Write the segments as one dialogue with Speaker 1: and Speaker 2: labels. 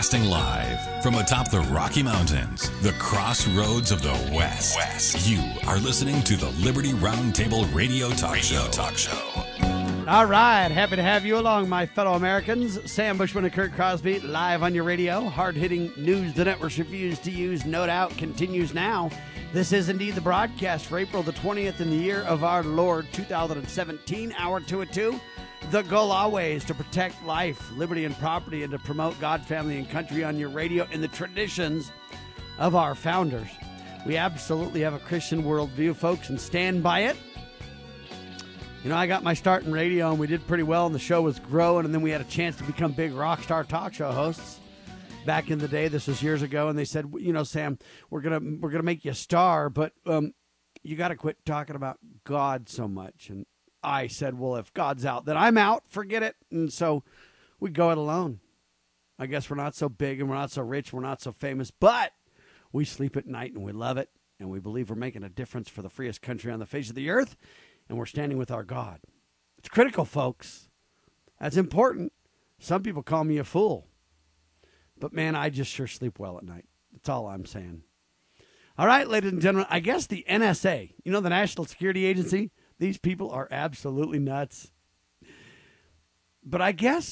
Speaker 1: Broadcasting live from atop the Rocky Mountains, the crossroads of the West. You are listening to the Liberty Roundtable Radio Talk Show.
Speaker 2: All right, happy to have you along, my fellow Americans. Sam Bushman and Kurt Crosby, live on your radio. Hard-hitting news the networks refuse to use, no doubt, continues now. This is indeed the broadcast for April the 20th in the year of our Lord, 2017, hour 2 at 2. The goal always to protect life, liberty, and property, and to promote God, family, and country on your radio in the traditions of our founders. We absolutely have a Christian worldview, folks, and stand by it. You know, I got my start in radio, and we did pretty well, and the show was growing, and then we had a chance to become big rock star talk show hosts back in the day. This was years ago, and they said, you know, Sam, we're gonna make you a star, but you got to quit talking about God so much. And I said, well, if God's out, then I'm out. Forget it. And so we go it alone. I guess we're not so big, and we're not so rich, we're not so famous, but we sleep at night, and we love it, and we believe we're making a difference for the freest country on the face of the earth. And we're standing with our God. It's critical, folks. That's important. Some people call me a fool. But, man, I just sure sleep well at night. That's all I'm saying. All right, ladies and gentlemen, I guess the NSA, you know, the National Security Agency, these people are absolutely nuts. But I guess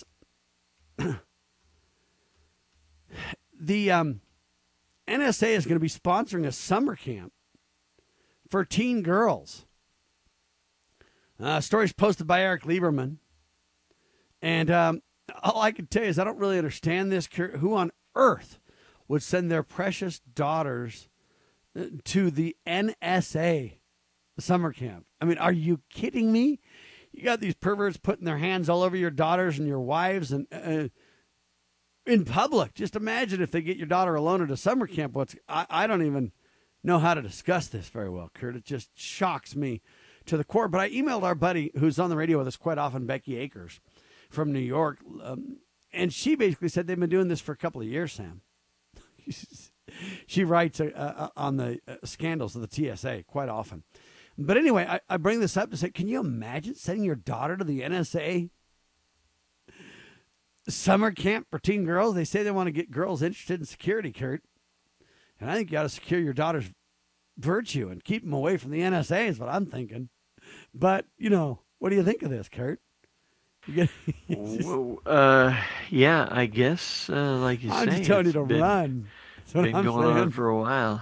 Speaker 2: the NSA is going to be sponsoring a summer camp for teen girls. Stories posted by Eric Lieberman. And all I can tell you is I don't really understand this. Who on earth would send their precious daughters to the NSA summer camp? I mean, are you kidding me? You got these perverts putting their hands all over your daughters and your wives and in public. Just imagine if they get your daughter alone at a summer camp. I don't even know how to discuss this very well, Kurt. It just shocks me to the core. But I emailed our buddy who's on the radio with us quite often, Becky Akers from New York, and she basically said they've been doing this for a couple of years, Sam. She writes on the scandals of the TSA quite often. But anyway, I bring this up to say, can you imagine sending your daughter to the NSA summer camp for teen girls? They say they want to get girls interested in security, Kurt. And I think you got to secure your daughter's virtue and keep them away from the NSA is what I'm thinking. But, you know, what do you think of this, Kurt?
Speaker 3: Well, yeah, I guess, like you say,
Speaker 2: I'm just telling you to run.
Speaker 3: It's been going on for a while.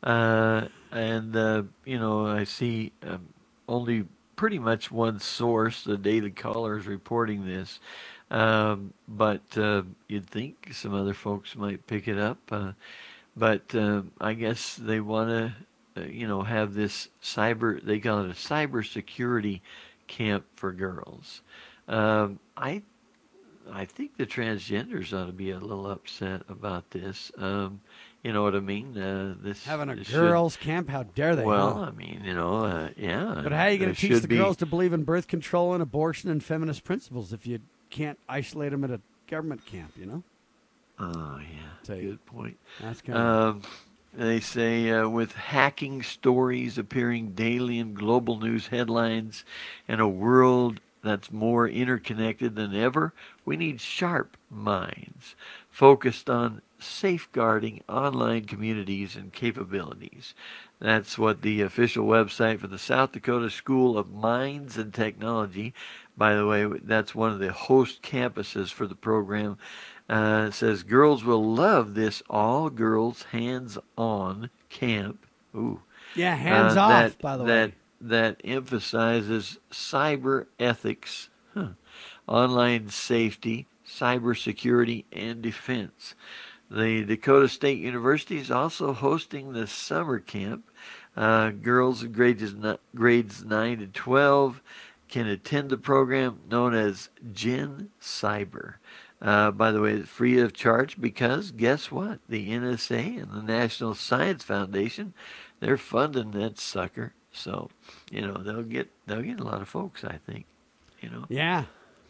Speaker 3: You know, I see only pretty much one source, the Daily Caller, is reporting this. But you'd think some other folks might pick it up. But I guess they want to have this they call it a cyber security camp for girls. I think the transgenders ought to be a little upset about this. You know what I mean?
Speaker 2: Having a girls' camp? How dare they?
Speaker 3: Well,
Speaker 2: huh?
Speaker 3: I mean, yeah.
Speaker 2: But how are you going to teach the girls to believe in birth control and abortion and feminist principles if you can't isolate them at a government camp, you know?
Speaker 3: Oh, yeah. Good point.
Speaker 2: That's kind of...
Speaker 3: They say with hacking stories appearing daily in global news headlines and a world that's more interconnected than ever, we need sharp minds focused on safeguarding online communities and capabilities. That's what the official website for the South Dakota School of Mines and Technology, by the way, that's one of the host campuses for the program, says girls will love this all-girls hands-on camp. Ooh.
Speaker 2: Yeah, hands-off, by the way.
Speaker 3: That emphasizes cyber ethics, online safety, cybersecurity, and defense. The Dakota State University is also hosting the summer camp. Girls in grades 9 to 12 can attend the program known as Gen Cyber. By the way, it's free of charge because guess what? The NSA and the National Science Foundation, they're funding that sucker. So, they'll get a lot of folks, I think.
Speaker 2: Yeah.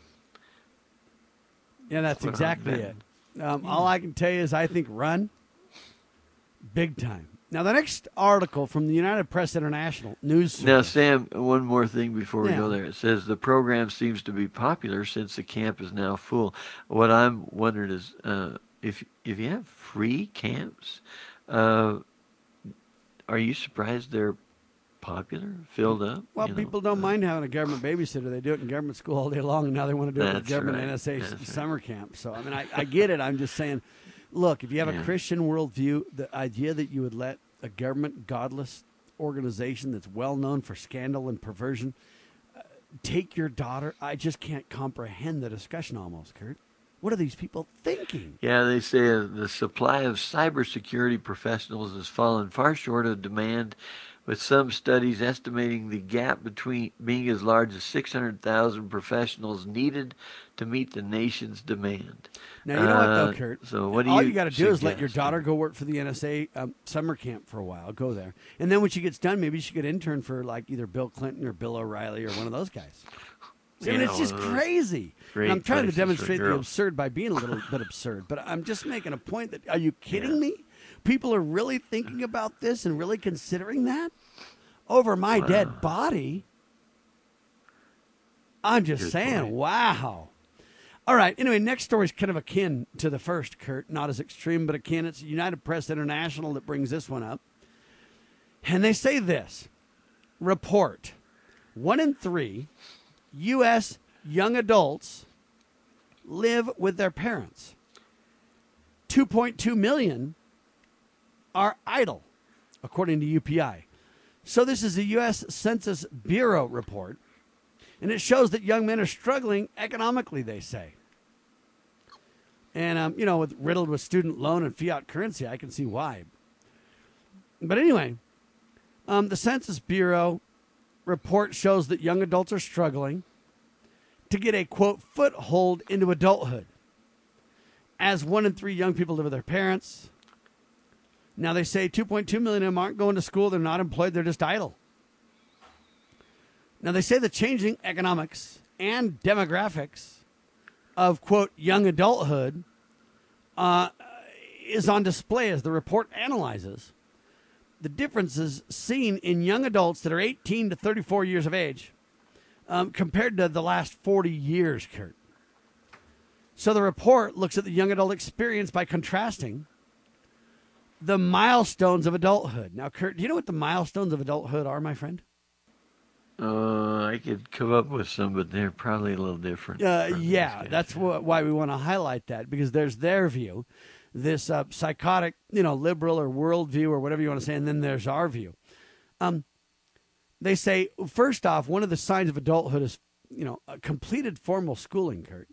Speaker 2: Yeah, that's exactly it. All I can tell you is I think run big time. Now, the next article from the United Press International news service.
Speaker 3: Now, Sam, one more thing before we go there. It says the program seems to be popular since the camp is now full. What I'm wondering is, if you have free camps, uh, are you surprised they're popular, filled up?
Speaker 2: Well, people don't mind having a government babysitter. They do it in government school all day long, and now they want to do it with
Speaker 3: That's
Speaker 2: government
Speaker 3: right.
Speaker 2: NSA
Speaker 3: That's
Speaker 2: summer camp. So, I mean, I get it. I'm just saying, look, if you have a
Speaker 3: Yeah.
Speaker 2: Christian worldview, the idea that you would let a government godless organization that's well known for scandal and perversion take your daughter, I just can't comprehend the discussion almost, Kurt. What are these people thinking?
Speaker 3: Yeah, they say the supply of cybersecurity professionals has fallen far short of demand, with some studies estimating the gap between being as large as 600,000 professionals needed to meet the nation's demand.
Speaker 2: Now, you know what, though, Kurt?
Speaker 3: So what do
Speaker 2: all
Speaker 3: you
Speaker 2: you got to do is let your
Speaker 3: suggest?
Speaker 2: daughter go work for the NSA summer camp for a while. Go there. And then when she gets done, maybe she could intern for like either Bill Clinton or Bill O'Reilly or one of those guys. See, I mean, it's just crazy.
Speaker 3: great
Speaker 2: And I'm trying to
Speaker 3: places for
Speaker 2: demonstrate the
Speaker 3: girls.
Speaker 2: absurd by being a little bit absurd, but I'm just making a point that, are you kidding me? People are really thinking about this and really considering that over my dead body? I'm just
Speaker 3: Good
Speaker 2: saying,
Speaker 3: point.
Speaker 2: wow. All right. Anyway, next story is kind of akin to the first, Kurt. Not as extreme, but akin. It's United Press International that brings this one up. And they say this. Report. 1 in 3 U.S. young adults live with their parents. 2.2 million are idle, according to UPI. So this is a U.S. Census Bureau report. And it shows that young men are struggling economically, they say. And, riddled with student loan and fiat currency, I can see why. But anyway, the Census Bureau report shows that young adults are struggling to get a, quote, foothold into adulthood. As 1 in 3 young people live with their parents. Now they say 2.2 million of them aren't going to school. They're not employed. They're just idle. Now, they say the changing economics and demographics of, quote, young adulthood is on display as the report analyzes the differences seen in young adults that are 18 to 34 years of age compared to the last 40 years, Kurt. So the report looks at the young adult experience by contrasting the milestones of adulthood. Now, Kurt, do you know what the milestones of adulthood are, my friend?
Speaker 3: I could come up with some, but they're probably a little different. from these guys.
Speaker 2: That's why we want to highlight that, because there's their view, this psychotic, liberal or worldview or whatever you want to say, and then there's our view. They say, first off, one of the signs of adulthood is, a completed formal schooling, Kurt.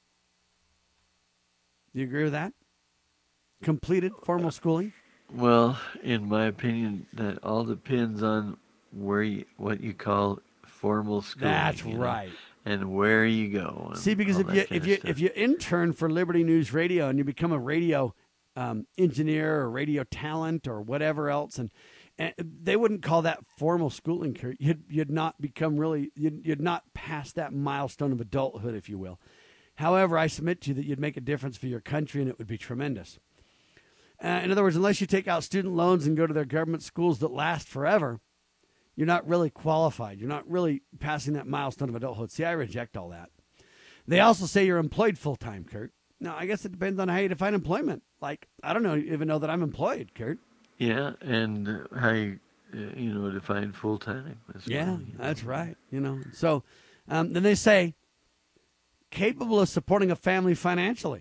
Speaker 2: Do you agree with that? Completed formal schooling?
Speaker 3: Well, in my opinion, that all depends on what you call formal schooling.
Speaker 2: That's right.
Speaker 3: And where you go.
Speaker 2: See, because if you intern for Liberty News Radio and you become a radio engineer or radio talent or whatever else, and they wouldn't call that formal schooling, Kurt. You'd not become you'd not pass that milestone of adulthood, if you will. However, I submit to you that you'd make a difference for your country, and it would be tremendous. In other words, unless you take out student loans and go to their government schools that last forever, you're not really qualified. You're not really passing that milestone of adulthood. See, I reject all that. They also say you're employed full-time, Kurt. Now, I guess it depends on how you define employment. Like, I don't even know that I'm employed, Kurt.
Speaker 3: Yeah, and how you, define full-time.
Speaker 2: That's right. So then they say, capable of supporting a family financially.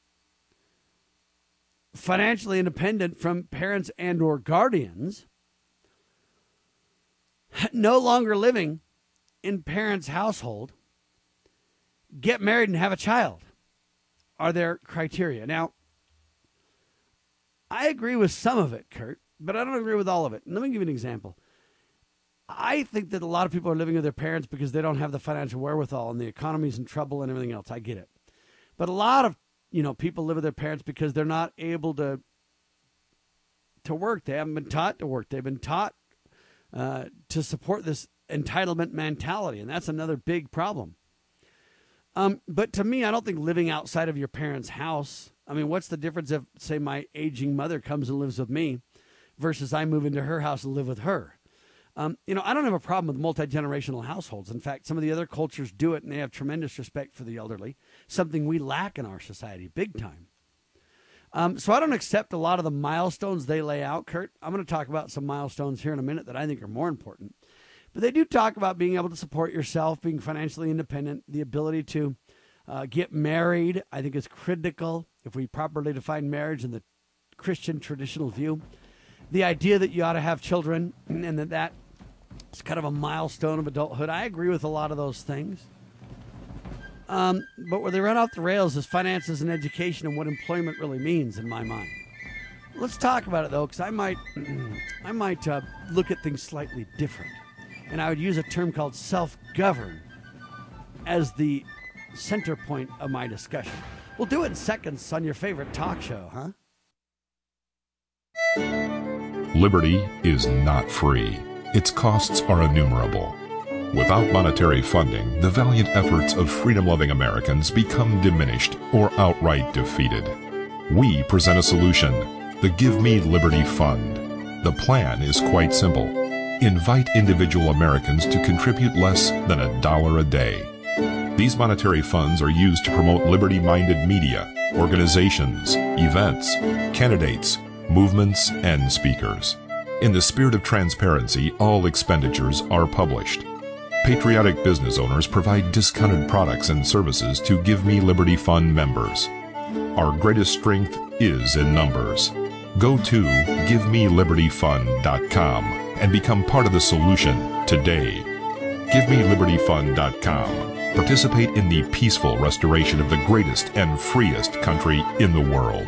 Speaker 2: Financially independent from parents and or guardians. No longer living in parents' household, get married and have a child are their criteria. Now, I agree with some of it, Kurt, but I don't agree with all of it. Let me give you an example. I think that a lot of people are living with their parents because they don't have the financial wherewithal and the economy's in trouble and everything else. I get it. But a lot of, people live with their parents because they're not able to work. They haven't been taught to work. They've been taught to support this entitlement mentality, and that's another big problem. But to me, I don't think living outside of your parents' house, what's the difference if, say, my aging mother comes and lives with me versus I move into her house and live with her? I don't have a problem with multi-generational households. In fact, some of the other cultures do it, and they have tremendous respect for the elderly, something we lack in our society big time. So I don't accept a lot of the milestones they lay out, Kurt. I'm going to talk about some milestones here in a minute that I think are more important. But they do talk about being able to support yourself, being financially independent, the ability to get married. I think is critical if we properly define marriage in the Christian traditional view. The idea that you ought to have children and that it's kind of a milestone of adulthood. I agree with a lot of those things. But where they run off the rails is finances and education and what employment really means in my mind. Let's talk about it, though, because I might look at things slightly different. And I would use a term called self-govern as the center point of my discussion. We'll do it in seconds on your favorite talk show, huh?
Speaker 4: Liberty is not free. Its costs are innumerable. Without monetary funding, the valiant efforts of freedom-loving Americans become diminished or outright defeated. We present a solution, the Give Me Liberty Fund. The plan is quite simple. Invite individual Americans to contribute less than $1 a day. These monetary funds are used to promote liberty-minded media, organizations, events, candidates, movements, and speakers. In the spirit of transparency, all expenditures are published. Patriotic business owners provide discounted products and services to Give Me Liberty Fund members. Our greatest strength is in numbers. Go to GiveMeLibertyFund.com and become part of the solution today. GiveMeLibertyFund.com. Participate in the peaceful restoration of the greatest and freest country in the world.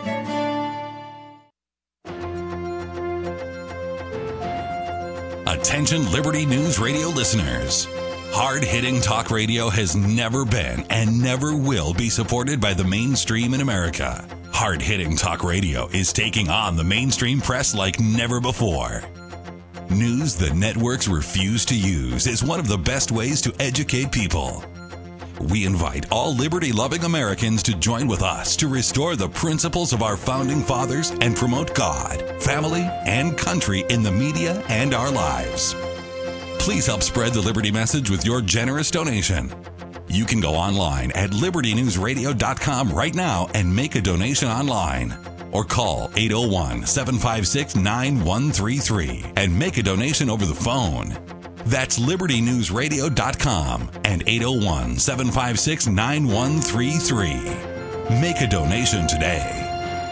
Speaker 1: Attention Liberty News Radio listeners. Hard-hitting talk radio has never been and never will be supported by the mainstream in America. Hard-hitting talk radio is taking on the mainstream press like never before. News the networks refuse to use is one of the best ways to educate people. We invite all liberty-loving Americans to join with us to restore the principles of our founding fathers and promote God, family, and country in the media and our lives. Please help spread the Liberty message with your generous donation. You can go online at libertynewsradio.com right now and make a donation online. Or call 801-756-9133 and make a donation over the phone. That's libertynewsradio.com and 801-756-9133. Make a donation today.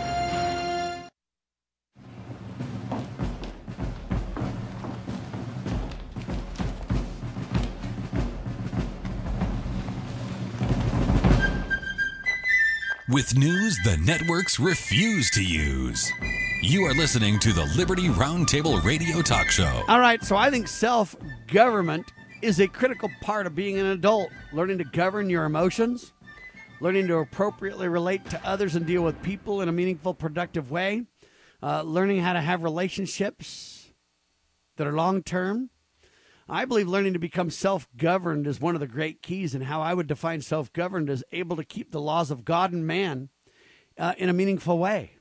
Speaker 1: With news the networks refuse to use. You are listening to the Liberty Roundtable Radio Talk Show.
Speaker 2: All right, so I think self-government is a critical part of being an adult. Learning to govern your emotions, learning to appropriately relate to others and deal with people in a meaningful, productive way, learning how to have relationships that are long-term. I believe learning to become self-governed is one of the great keys, and how I would define self-governed as able to keep the laws of God and man in a meaningful way.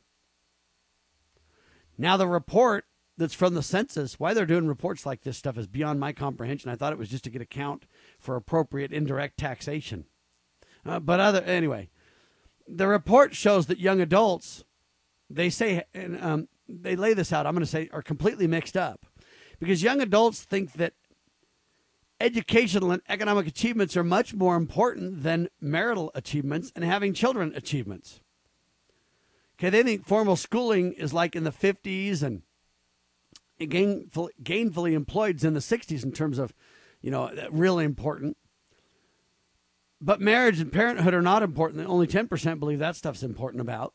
Speaker 2: Now, the report that's from the census, why they're doing reports like this stuff is beyond my comprehension. I thought it was just to get account for appropriate indirect taxation. Anyway, the report shows that young adults, they say, and they lay this out, I'm going to say, are completely mixed up. Because young adults think that educational and economic achievements are much more important than marital achievements and having children achievements. Okay, they think formal schooling is like in the 50s and gainfully employed in the 60s in terms of, really important. But marriage and parenthood are not important. Only 10% believe that stuff's important about.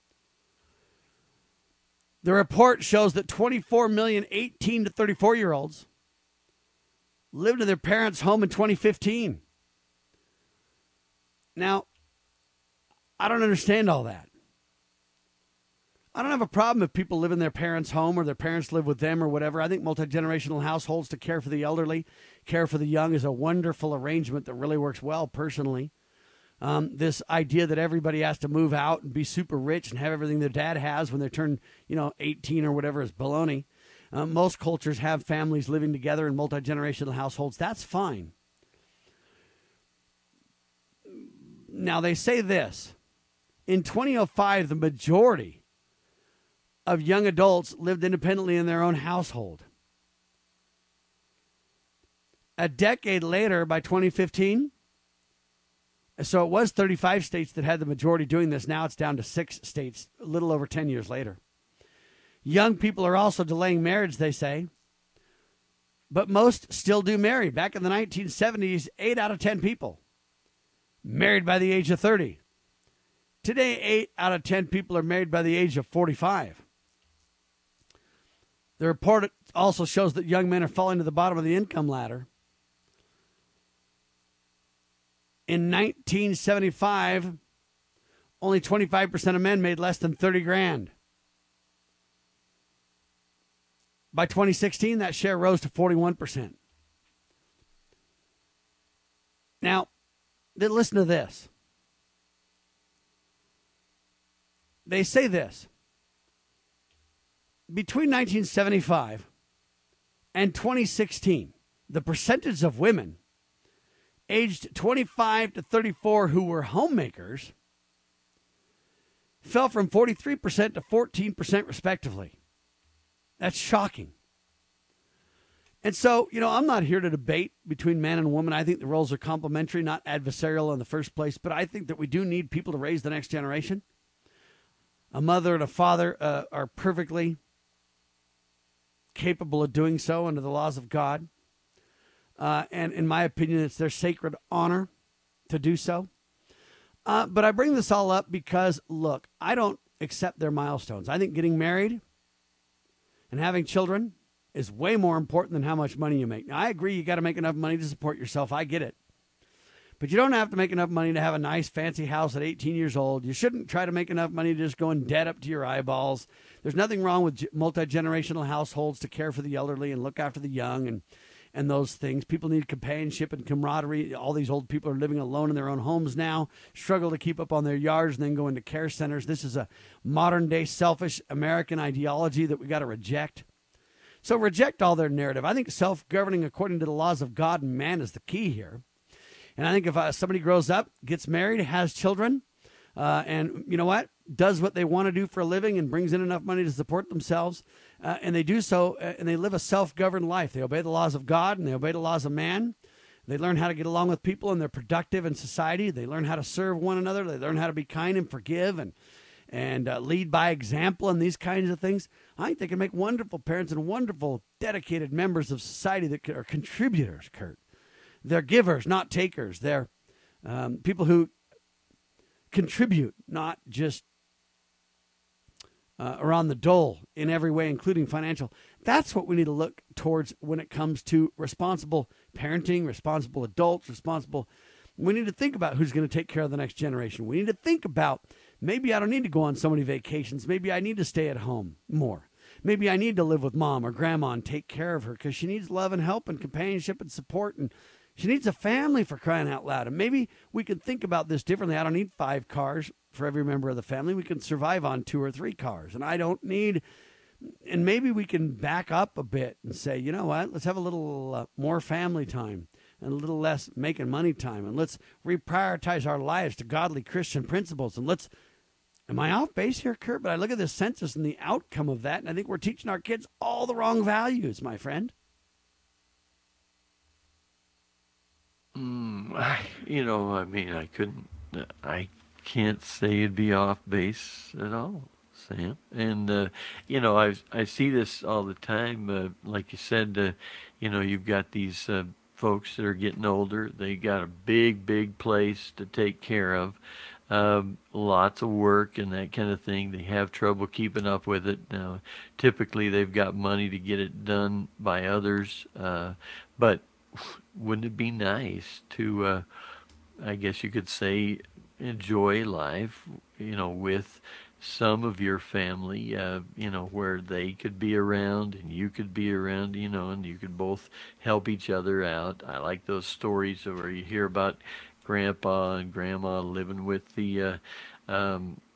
Speaker 2: The report shows that 24 million 18 to 34-year-olds lived in their parents' home in 2015. Now, I don't understand all that. I don't have a problem if people live in their parents' home or their parents live with them or whatever. I think multi-generational households to care for the elderly, care for the young is a wonderful arrangement that really works well personally. This idea that everybody has to move out and be super rich and have everything their dad has when they turn, 18 or whatever is baloney. Most cultures have families living together in multi-generational households. That's fine. Now, they say this. In 2005, the majority of young adults lived independently in their own household. A decade later, by 2015, so it was 35 states that had the majority doing this. Now it's down to 6 states, a little over 10 years later. Young people are also delaying marriage, they say. But most still do marry. Back in the 1970s, 8 out of 10 people married by the age of 30. Today, 8 out of 10 people are married by the age of 45. The report also shows that young men are falling to the bottom of the income ladder. In 1975, only 25% of men made less than 30 grand. By 2016, that share rose to 41%. Now, listen to this. They say this. Between 1975 and 2016, the percentage of women aged 25 to 34 who were homemakers fell from 43% to 14% respectively. That's shocking. And so, I'm not here to debate between man and woman. I think the roles are complementary, not adversarial in the first place. But I think that we do need people to raise the next generation. A mother and a father are perfectly capable of doing so under the laws of God. And in my opinion, it's their sacred honor to do so. But I bring this all up because, look, I don't accept their milestones. I think getting married and having children is way more important than how much money you make. Now, I agree you got to make enough money to support yourself. I get it. But you don't have to make enough money to have a nice, fancy house at 18 years old. You shouldn't try to make enough money to just go in debt up to your eyeballs. There's nothing wrong with multi-generational households to care for the elderly and look after the young and those things. People need companionship and camaraderie. All these old people are living alone in their own homes now, struggle to keep up on their yards and then go into care centers. This is a modern-day selfish American ideology that we got to reject. So reject all their narrative. I think self-governing according to the laws of God and man is the key here. And I think if somebody grows up, gets married, has children, and you know what, does what they want to do for a living and brings in enough money to support themselves, and they do so, and they live a self-governed life. They obey the laws of God and they obey the laws of man. They learn how to get along with people and they're productive in society. They learn how to serve one another. They learn how to be kind and forgive and lead by example and these kinds of things. I think they can make wonderful parents and wonderful, dedicated members of society that are contributors, Kurt. They're givers, not takers. They're people who contribute, not just are on the dole in every way, including financial. That's what we need to look towards when it comes to responsible parenting, responsible adults, We need to think about who's going to take care of the next generation. We need to think about, maybe I don't need to go on so many vacations. Maybe I need to stay at home more. Maybe I need to live with mom or grandma and take care of her because she needs love and help and companionship and support, and she needs a family, for crying out loud. And maybe we can think about this differently. I don't need 5 cars for every member of the family. We can survive on 2 or 3 cars. And I don't need, and maybe we can back up a bit and say, you know what, let's have a little more family time and a little less making money time. And let's reprioritize our lives to godly Christian principles. And am I off base here, Kurt? But I look at this census and the outcome of that, and I think we're teaching our kids all the wrong values, my friend.
Speaker 3: I can't say it'd be off base at all, Sam. And, I see this all the time. Like you said, you've got these folks that are getting older. They got a big, big place to take care of. Lots of work and that kind of thing. They have trouble keeping up with it. Now, typically they've got money to get it done by others. But wouldn't it be nice to, I guess you could say, enjoy life, with some of your family, where they could be around and you could be around, and you could both help each other out. I like those stories where you hear about grandpa and grandma living with the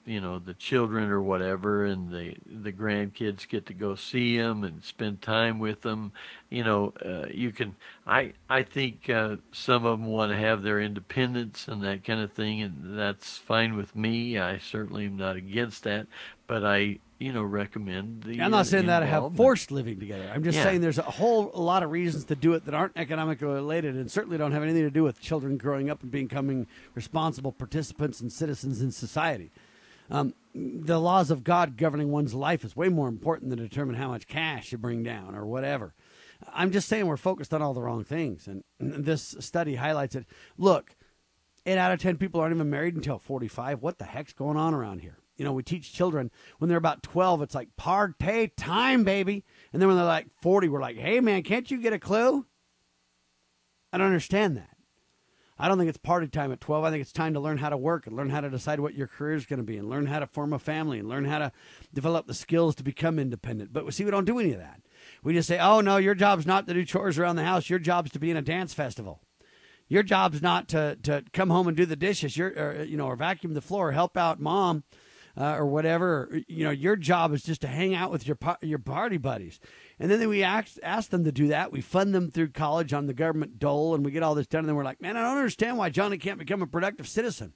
Speaker 3: the children or whatever, and the grandkids get to go see them and spend time with them. You can. I think some of them want to have their independence and that kind of thing, and that's fine with me. I certainly am not against that, but I recommend the.
Speaker 2: I'm not saying that I have forced living together. I'm just saying there's a whole lot of reasons to do it that aren't economically related and certainly don't have anything to do with children growing up and becoming responsible participants and citizens in society. The laws of God governing one's life is way more important than to determine how much cash you bring down or whatever. I'm just saying we're focused on all the wrong things, and this study highlights it. Look, 8 out of 10 people aren't even married until 45. What the heck's going on around here? We teach children when they're about 12, it's like party time, baby. And then when they're like 40, we're like, hey, man, can't you get a clue? I don't understand that. I don't think it's party time at 12. I think it's time to learn how to work and learn how to decide what your career is going to be and learn how to form a family and learn how to develop the skills to become independent. But we don't do any of that. We just say, oh, no, your job's not to do chores around the house. Your job's to be in a dance festival. Your job's not to come home and do the dishes or vacuum the floor or help out mom or whatever. Your job is just to hang out with your party buddies. And then we ask them to do that. We fund them through college on the government dole, and we get all this done. And then we're like, man, I don't understand why Johnny can't become a productive citizen.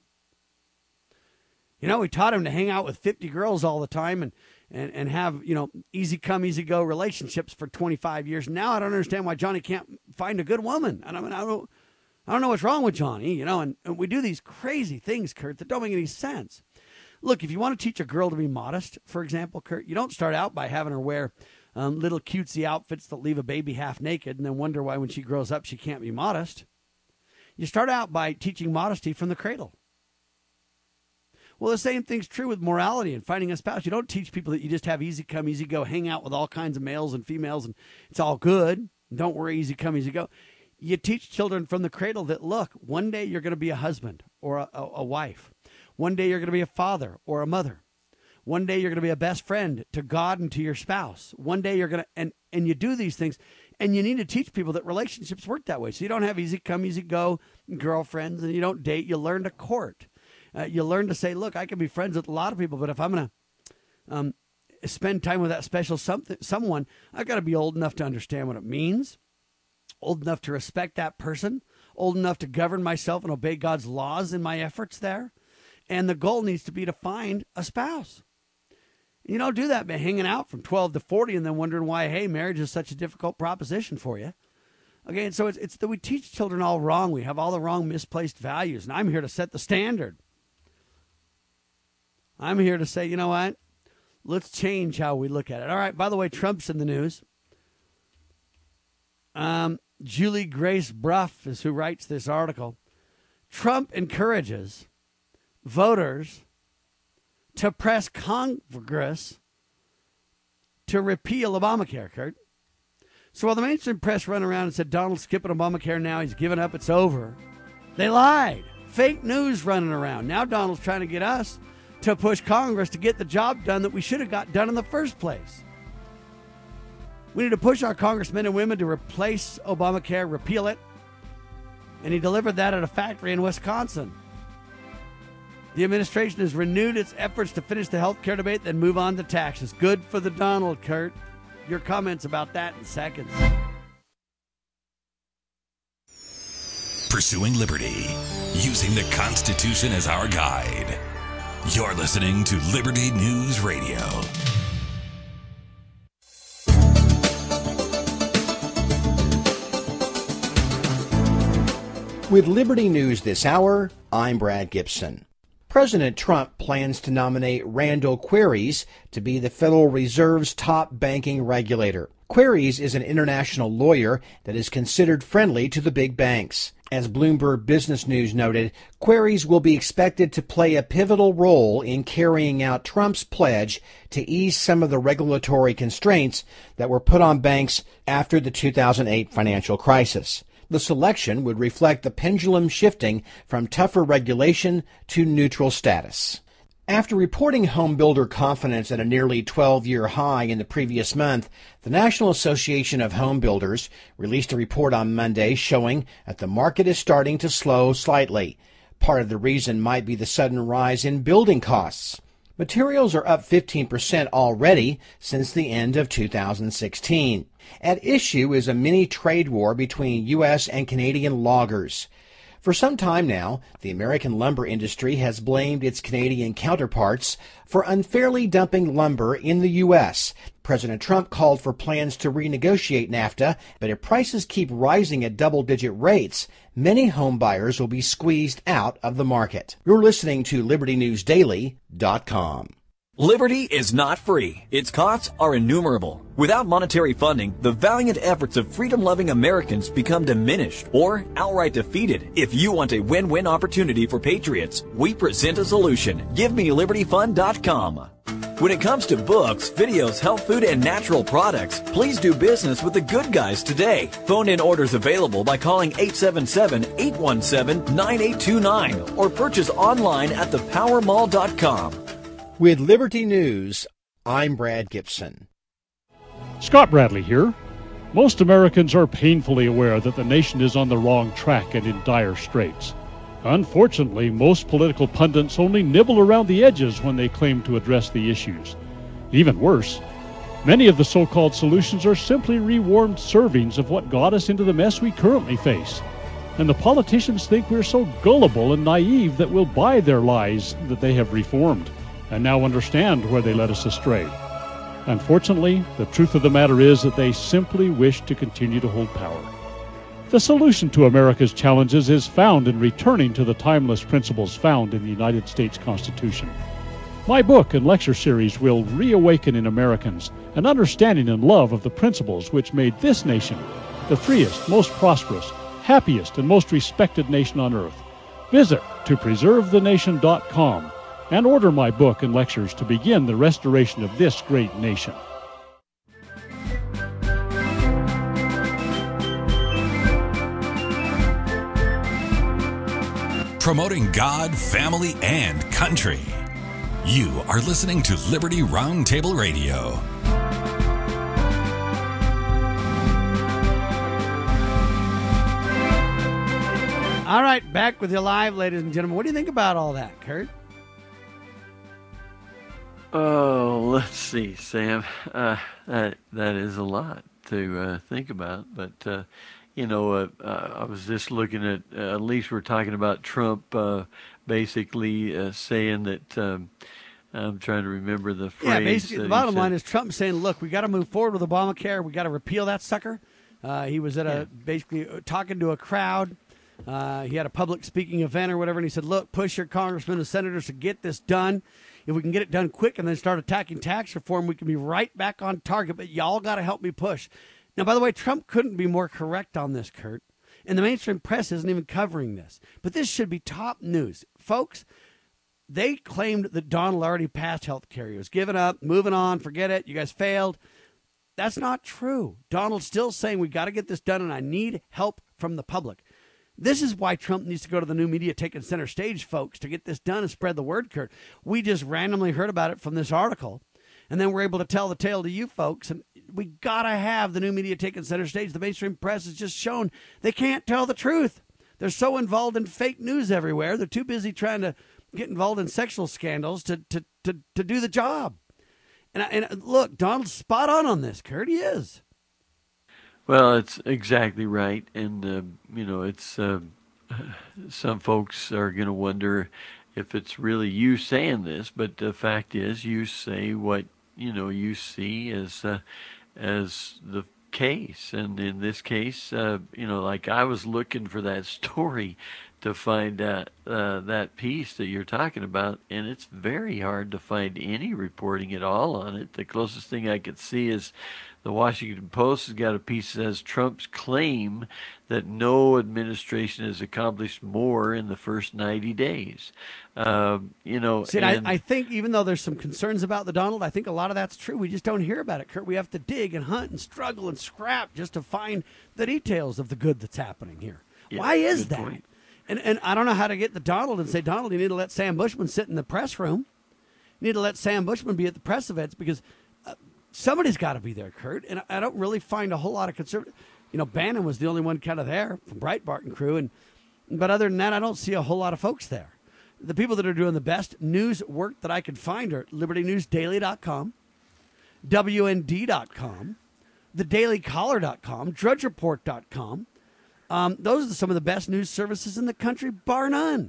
Speaker 2: We taught him to hang out with 50 girls all the time and have, easy come, easy go relationships for 25 years. Now I don't understand why Johnny can't find a good woman. And I don't know what's wrong with Johnny, and we do these crazy things, Kurt, that don't make any sense. Look, if you want to teach a girl to be modest, for example, Kurt, you don't start out by having her wear little cutesy outfits that leave a baby half naked and then wonder why when she grows up she can't be modest. You start out by teaching modesty from the cradle. Well, the same thing's true with morality and finding a spouse. You don't teach people that you just have easy come, easy go, hang out with all kinds of males and females, and it's all good. Don't worry, easy come, easy go. You teach children from the cradle that, look, one day you're going to be a husband or a wife. One day you're going to be a father or a mother. One day you're going to be a best friend to God and to your spouse. One day you're going to, and you do these things, and you need to teach people that relationships work that way. So you don't have easy come, easy go girlfriends, and you don't date. You learn to court. You learn to say, look, I can be friends with a lot of people, but if I'm going to spend time with that special someone, I've got to be old enough to understand what it means, old enough to respect that person, old enough to govern myself and obey God's laws in my efforts there. And the goal needs to be to find a spouse. You don't do that by hanging out from 12 to 40 and then wondering why, hey, marriage is such a difficult proposition for you. Okay, and so it's that we teach children all wrong. We have all the wrong misplaced values, and I'm here to set the standard. I'm here to say, you know what? Let's change how we look at it. All right, by the way, Trump's in the news. Julie Grace Bruff is who writes this article. Trump encourages voters to press Congress to repeal Obamacare, Kurt. So while the mainstream press run around and said Donald's skipping Obamacare now, he's given up, it's over, they lied. Fake news running around. Now Donald's trying to get us to push Congress to get the job done that we should have got done in the first place. We need to push our congressmen and women to replace Obamacare, repeal it. And he delivered that at a factory in Wisconsin. The administration has renewed its efforts to finish the health care debate, then move on to taxes. Good for the Donald, Kurt. Your comments about that in seconds.
Speaker 1: Pursuing liberty, using the Constitution as our guide. You're listening to Liberty News Radio.
Speaker 5: With Liberty News this hour, I'm Brad Gibson. President Trump plans to nominate Randall Queries to be the Federal Reserve's top banking regulator. Queries is an international lawyer that is considered friendly to the big banks. As Bloomberg Business News noted, Queries will be expected to play a pivotal role in carrying out Trump's pledge to ease some of the regulatory constraints that were put on banks after the 2008 financial crisis. The selection would reflect the pendulum shifting from tougher regulation to neutral status. After reporting home builder confidence at a nearly 12-year high in the previous month, the National Association of Home Builders released a report on Monday showing that the market is starting to slow slightly. Part of the reason might be the sudden rise in building costs. Materials are up 15% already since the end of 2016. At issue is a mini trade war between U.S. and Canadian loggers. For some time now, the American lumber industry has blamed its Canadian counterparts for unfairly dumping lumber in the U.S. President Trump called for plans to renegotiate NAFTA, but if prices keep rising at double-digit rates, many home buyers will be squeezed out of the market. You're listening to LibertyNewsDaily.com.
Speaker 6: Liberty is not free. Its costs are innumerable. Without monetary funding, the valiant efforts of freedom-loving Americans become diminished or outright defeated. If you want a win-win opportunity for patriots, we present a solution. GiveMeLibertyFund.com. When it comes to books, videos, health food, and natural products, please do business with the good guys today. Phone-in orders available by calling 877-817-9829 or purchase online at thepowermall.com.
Speaker 5: With Liberty News, I'm Brad Gibson.
Speaker 7: Scott Bradley here. Most Americans are painfully aware that the nation is on the wrong track and in dire straits. Unfortunately, most political pundits only nibble around the edges when they claim to address the issues. Even worse, many of the so-called solutions are simply rewarmed servings of what got us into the mess we currently face. And the politicians think we're so gullible and naive that we'll buy their lies that they have reformed, and now understand where they led us astray. Unfortunately, the truth of the matter is that they simply wish to continue to hold power. The solution to America's challenges is found in returning to the timeless principles found in the United States Constitution. My book and lecture series will reawaken in Americans an understanding and love of the principles which made this nation the freest, most prosperous, happiest, and most respected nation on earth. Visit topreservethenation.com and order my book and lectures to begin the restoration of this great nation.
Speaker 1: Promoting God, family, and country. You are listening to Liberty Roundtable Radio.
Speaker 2: All right, back with you live, ladies and gentlemen. What do you think about all that, Kurt?
Speaker 3: Oh, let's see, Sam. That is a lot to think about. But, I was just looking at least we're talking about Trump basically saying that, I'm trying to remember the phrase.
Speaker 2: Yeah, basically the bottom line is Trump saying, look, we got to move forward with Obamacare. We got to repeal that sucker. He was at basically talking to a crowd. He had a public speaking event or whatever, and he said, look, push your congressmen and senators to get this done. If we can get it done quick and then start attacking tax reform, we can be right back on target, but y'all got to help me push. Now, by the way, Trump couldn't be more correct on this, Kurt, and the mainstream press isn't even covering this. But this should be top news. Folks, they claimed that Donald already passed health care. He was giving up, moving on, forget it, you guys failed. That's not true. Donald's still saying we got to get this done, and I need help from the public. This is why Trump needs to go to the new media taking center stage, folks, to get this done and spread the word, Kurt. We just randomly heard about it from this article, and then we're able to tell the tale to you folks. And we got to have the new media taking center stage. The mainstream press has just shown they can't tell the truth. They're so involved in fake news everywhere. They're too busy trying to get involved in sexual scandals to do the job. And look, Donald's spot on this, Kurt. He is.
Speaker 3: Well, it's exactly right, and it's some folks are going to wonder if it's really you saying this, but the fact is, you say what you see as the case, and in this case, like I was looking for that story to find that piece that you're talking about, and it's very hard to find any reporting at all on it. The closest thing I could see is the Washington Post has got a piece that says Trump's claim that no administration has accomplished more in the first 90 days.
Speaker 2: See, I think even though there's some concerns about the Donald, I think a lot of that's true. We just don't hear about it, Kurt. We have to dig and hunt and struggle and scrap just to find the details of the good that's happening here. Yeah, why is that? Point. And I don't know how to get the Donald and say, Donald, you need to let Sam Bushman sit in the press room. You need to let Sam Bushman be at the press events because somebody's got to be there, Kurt. And I don't really find a whole lot of conservative. Bannon was the only one kind of there from Breitbart and crew. But other than that, I don't see a whole lot of folks there. the people that are doing the best news work that I could find are LibertyNewsDaily.com, WND.com, TheDailyCaller.com, DrudgeReport.com. Those are some of the best news services in the country, bar none.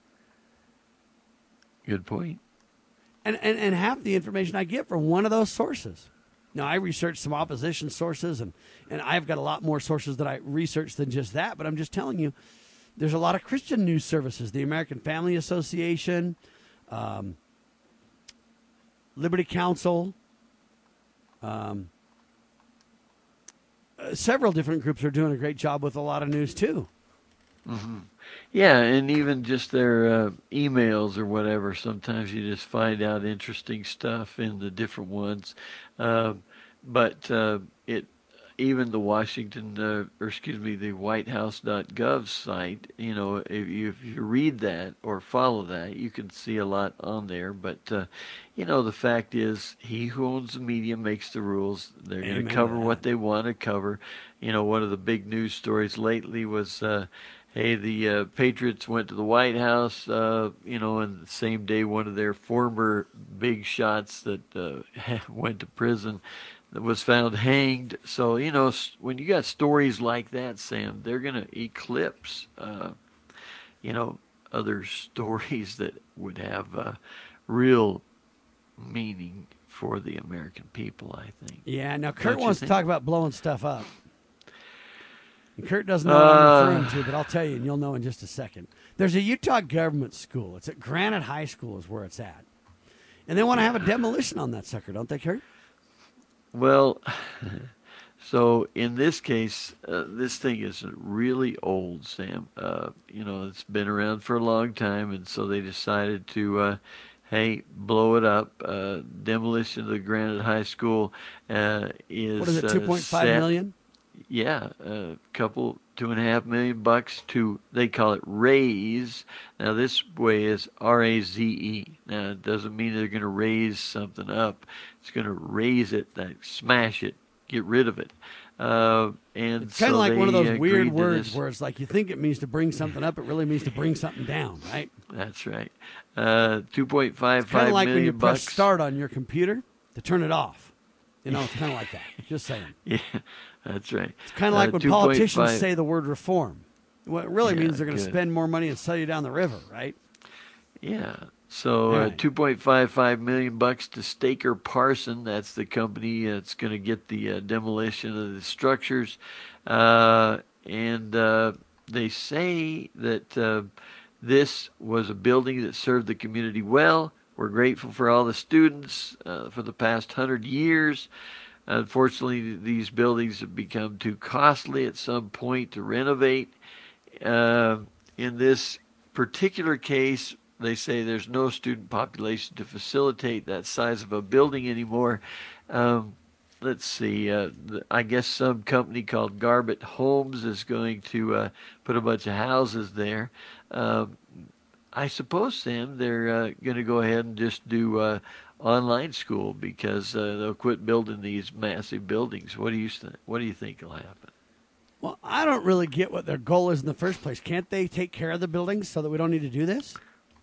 Speaker 3: Good point.
Speaker 2: And half the information I get from one of those sources. Now, I researched some opposition sources, and I've got a lot more sources that I research than just that, but I'm just telling you, there's a lot of Christian news services, the American Family Association, Liberty Counsel, several different groups are doing a great job with a lot of news, too.
Speaker 3: Mm-hmm. Yeah, and even just their emails or whatever, sometimes you just find out interesting stuff in the different ones. But even the the WhiteHouse.gov site, if you read that or follow that, you can see a lot on there. But, the fact is, he who owns the media makes the rules. They're going to cover what they want to cover. One of the big news stories lately was, hey, the Patriots went to the White House, and the same day one of their former big shots that went to prison that was found hanged. So, when you got stories like that, Sam, they're going to eclipse, other stories that would have real meaning for the American people, I think.
Speaker 2: Yeah, now Kurt wants to talk about blowing stuff up. And Kurt doesn't know what I'm referring to, but I'll tell you, and you'll know in just a second. There's a Utah government school. It's at Granite High School is where it's at. And they want to have a demolition on that sucker, don't they, Kurt?
Speaker 3: Well, so in this case, this thing is really old, Sam. It's been around for a long time, and so they decided to, blow it up. Demolition of the Granite High School is
Speaker 2: what is it, $2.5 million?
Speaker 3: Yeah, a couple, $2.5 million to, they call it raise. Now this way is RAZE. Now it doesn't mean they're going to raise something up. It's going to raise it, smash it, get rid of it. And
Speaker 2: it's kind of like one of those weird words where it's like you think it means to bring something up, it really means to bring something down, right?
Speaker 3: That's right. $2.55 million.
Speaker 2: Kind of like when you press start on your computer to turn it off. It's kind of like that. Just saying.
Speaker 3: Yeah, that's right.
Speaker 2: It's kind of like when politicians say the word reform. What it really means they're going to spend more money and sell you down the river, right?
Speaker 3: Yeah. So $2.55 million to Staker Parson. That's the company that's going to get the demolition of the structures. And they say that this was a building that served the community well. We're grateful for all the students for the past 100 years. Unfortunately, these buildings have become too costly at some point to renovate. In this particular case, they say there's no student population to facilitate that size of a building anymore. Let's see. I guess some company called Garbett Homes is going to put a bunch of houses there. I suppose, Sam, they're going to go ahead and just do online school because they'll quit building these massive buildings. What do you think will happen?
Speaker 2: Well, I don't really get what their goal is in the first place. Can't they take care of the buildings so that we don't need to do this?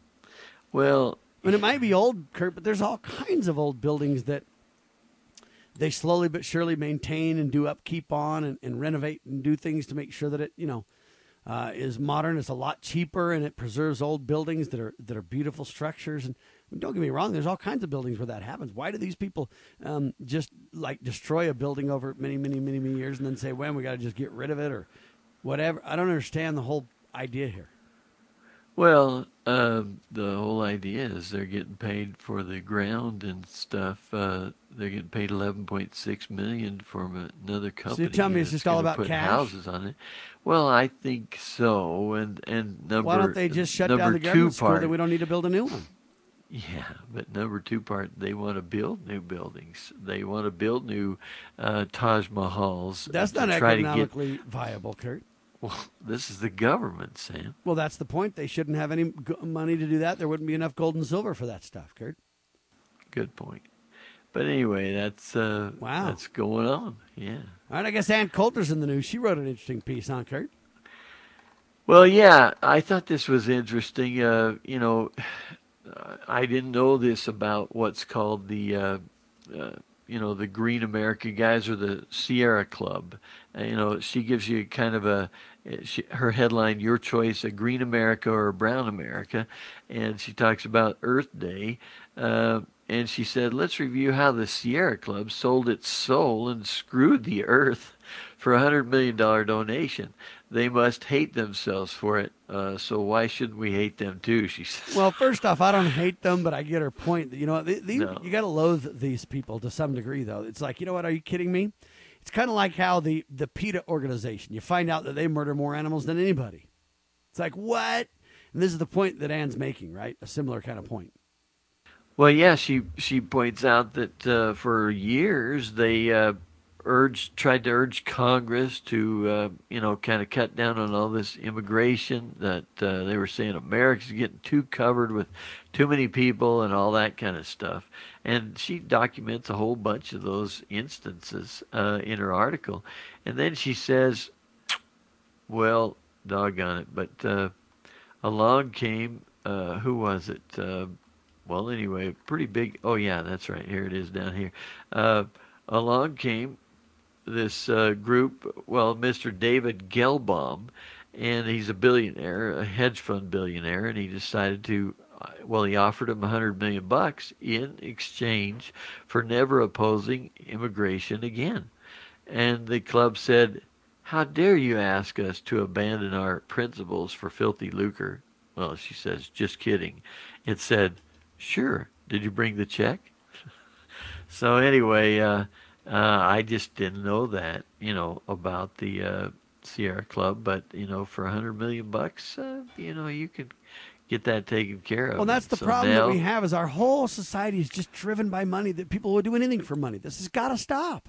Speaker 3: Well,
Speaker 2: it might be old, Kurt, but there's all kinds of old buildings that they slowly but surely maintain and do upkeep on and renovate and do things to make sure that it, is modern. It's a lot cheaper, and it preserves old buildings that are beautiful structures. And don't get me wrong, there's all kinds of buildings where that happens. Why do these people just like destroy a building over many, many, many, many years and then say, well, we got to just get rid of it or whatever? I don't understand the whole idea here.
Speaker 3: Well, the whole idea is they're getting paid for the ground and stuff. They're getting paid $11.6 million from another company.
Speaker 2: So you're telling me it's just all about
Speaker 3: put
Speaker 2: cash?
Speaker 3: Houses on it. Well, I think so. And
Speaker 2: why don't they just shut down the government school that we don't need to build a new one?
Speaker 3: Yeah, but number two part, they want to build new buildings. They want to build new Taj Mahals.
Speaker 2: That's not economically viable, Kurt.
Speaker 3: Well, this is the government, Sam.
Speaker 2: Well, that's the point. They shouldn't have any money to do that. There wouldn't be enough gold and silver for that stuff, Kurt.
Speaker 3: Good point. But anyway, that's that's going on. Yeah.
Speaker 2: All right, I guess Ann Coulter's in the news. She wrote an interesting piece on Kurt.
Speaker 3: Well, yeah, I thought this was interesting. I didn't know this about what's called the the Green America guys or the Sierra Club. She gives you kind of her headline, Your Choice, a Green America or a Brown America. And she talks about Earth Day. And she said, let's review how the Sierra Club sold its soul and screwed the earth for a $100 million donation. They must hate themselves for it. So why shouldn't we hate them too? She says.
Speaker 2: Well, first off, I don't hate them, but I get her point. You know,
Speaker 3: No.
Speaker 2: you got to loathe these people to some degree, though. It's like, you know what? Are you kidding me? It's kind of like how the PETA organization. You find out that they murder more animals than anybody. It's like, what? And this is the point that Ann's making, right? A similar kind of point.
Speaker 3: Well, yeah, she points out that for years they tried to urge Congress to kind of cut down on all this immigration, that they were saying America's getting too covered with too many people and all that kind of stuff. And she documents a whole bunch of those instances in her article. And then she says, well, doggone it, but along came, who was it? Well, anyway, pretty big. Oh, yeah, that's right. Here it is down here. Along came this group, well, Mr. David Gelbaum, and he's a billionaire, a hedge fund billionaire, and he decided to, he offered him $100 million in exchange for never opposing immigration again. And the club said, how dare you ask us to abandon our principles for filthy lucre? Well, she says, just kidding. It said, sure. Did you bring the check? So anyway, I just didn't know that, about the Sierra Club. But for $100 million, you can get that taken care of.
Speaker 2: Well, that's the problem that we have is our whole society is just driven by money. That people will do anything for money. This has got to stop.